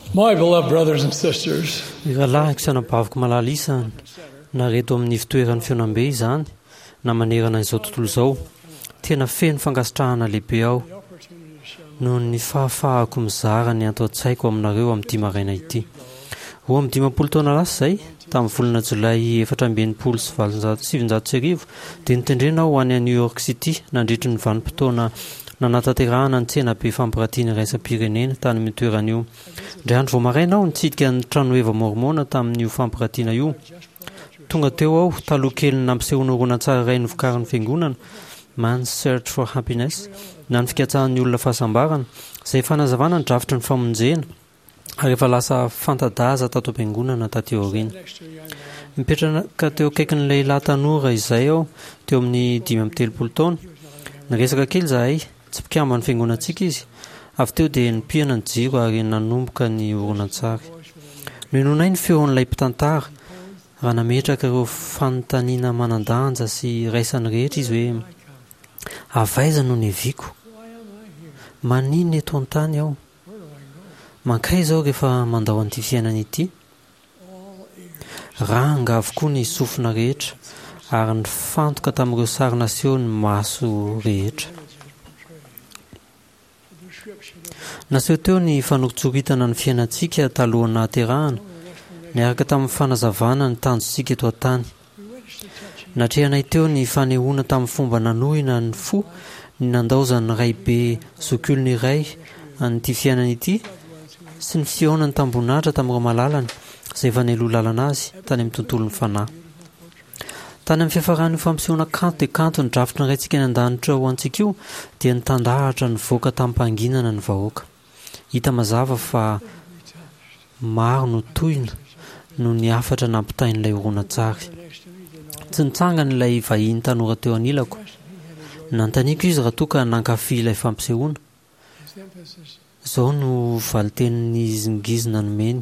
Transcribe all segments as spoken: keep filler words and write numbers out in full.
My beloved brothers and sisters, Iralahiko sy anabaviko malala isany na reto amin'ny fitoeran'ny fiaonam-be izany na manerana izao tontolo izao, tena feno fankasitrahana lehibe ao noho ny fahafahako mizara ny anto an-tsaiko aminareo amin'ity maraina ity. Roa amin'ny dimampolo taona lasa izay, tamin'ny volana jolay efatra amby enimpolo sy valonjato sy sivinjato sy arivo, dia nitendrena aho ho any a New York City nandritry ny vanim-potoana nanatanterahana ny tsena be fampiratiana iraisam-pirenena tany amin'ny toerana io. Indray andro vao maraina aho nitsidika ny tranoeva mormona tamin'io fampiratiana io. Tonga teo aho taloha kely nampisehoana horonan-tsary iray novokarin'ny fiangonana Man's Search for Happiness na ny fikatsahan'ny olona fahasambarana, izay fanazavana ny drafitry ny famonjena ary efa lasa fanta-daza tato am-piangonana taty aoriana. Mipetraka teo akaikin'ny lehilahy tanora izay aho teo amin'ny dimy amby telopolo taona. Niresaka kely izahay, tsy mpikamba ny fiangonantsika izy. Avy teo dia nipihana ny jiro ary nanomboka ny horonan-tsary. Nohononay ny feon'ilay mpitantara, raha nametraka ireo fanontaniana manan-danja sy raisany rehetra izy hoe: avaiza no ny heviako? Maninona eto an-tany aho? Mankay izao rehefa mandao an'ity fiainana ity? Ranga avokoa ny sofina rehetra ary ny fantoka tamin'ireo sary naseho ny maso rehetra. Naseho teo ny fanokitsoritana ny fiainantsika talohan'ny nahaterahana, niaraka tamin'ny fanazavana ny tanjonsika eto an-tany. Natrehanay teo ny fanehoana tamin'ny fomba nanohina ny fo ny nandaozan'ny ray be zokulny iray an'ity fiainana ity sy ny fihaonany tambonatra tamin'ireo malalany izay efa nialoha lalana azy tany amin'ny tontolon'ny fanahy. Tany amin'ny fiafaran'io fampisehoana kanto dia kanto ny drafitra ny raintsika ny an-danitra ho antsika io dia nitandahatra ny voaka tamin'ny mpanginana ny vahoaka. Hita mazava fa maro no tohina no ny afatra nampitain'ilay horonan-tsary. Tsy nitsangana ilay vahiny tanora teo anilako. Nantaniko izy raha toa ka nankafy ilay fampisehoana. Izao no valitenin'izy ngizina nomeny.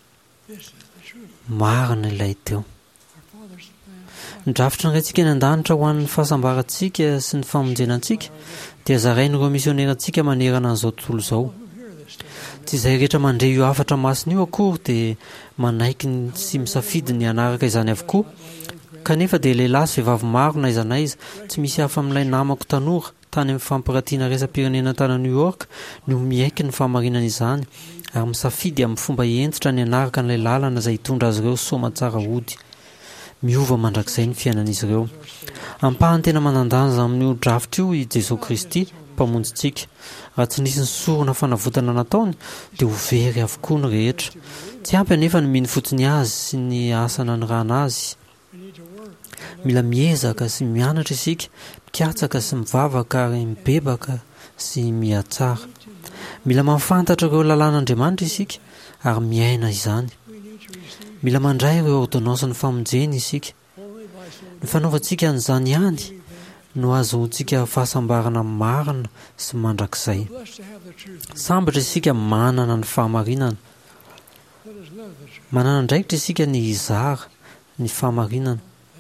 Marina ilay teo. Ny drafitra ny raintsika ny an-danitra ho an'ny fahasambarantsika sy ny famonjenantsika dia zarain'ireo misionerantsika manerana an'izao tontolo izao. Tsy izay rehetra mandre io afatra masina io akory dia manaiky sy misafidy ny anaraka izany avokoa. Kanefa dia lehilahy sy vehivavy maro na aiza na aiza, tsy misy hafa amin'ilay namako tanora tany amin'ny fampiratiana raisam-pirenena tany New York no miaiky ny fahamarinana izany ary misafidy amin'ny fomba entitra ny anaraka n'ilay lalana izay hitondra azy ireo soamantsara hody. Miova mandrakizay ny fiainan'izy ireo. Ampahany tena manan-danja amin'io drafitra io i Jesosy Kristy mpamonjintsika. Raha tsy nisy ny sorona fanavotana nataony dia ho very avokoa ny rehetra. Tsy ampy anefa ny mino fotsiny azy sy ny asa nanirana azy. Mila miezaka sy mianatra isika, mikatsaka sy mivavaka ary mibebaka sy mihatsara. Mila mahafantatra ireo lalàn'Andriamanitra isika ary miaina izany. Mila mandray ireo ordonnance ny famonjena isika. Ny fanaovantsika an'izany ihany no azotsika fahasambarana marina sy mandrakizay. Sambatra isika manana ny fahamarinana. Manana ndraikitra isika ny hizara ny fahamarinana.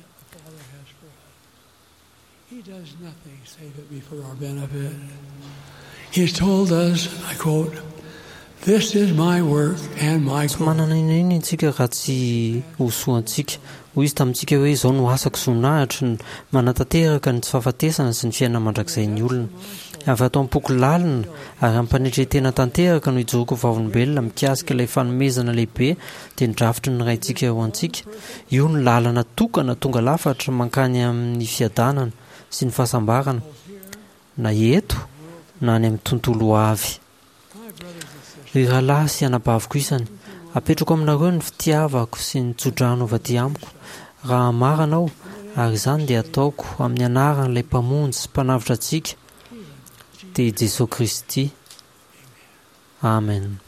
He told us, I quote, "This is my work and my Tsy manana inona isika raha tsy hosoantsika. Hoy izy tamintsika hoe izao no asako sonahitra ny manatanteraka ny tsy fahafatesana sy ny fiainana mandrakizay ny olona. Avy ato am-poko lalina ary ampanetretena tanteraka no hijoroko vavolombelona mikasika ilay fanomezana lehibe dia ny drafitry ny raintsika ho antsika. Io ny lalana tokana tonga lafatra mankany amin'ny fiadanana sy ny fahasambarana na eto na any amin'ny tontolo avy. Iralahy sy anabaviko isany, apetrako aminareo ny fitiavako sy ny tsodrano avy aty amiko. Raha maranao ary izany dia ataoko amin'ny anaran'ilay mpamonjy sy mpanavitra antsika dia Jesosy Kristy. Amen.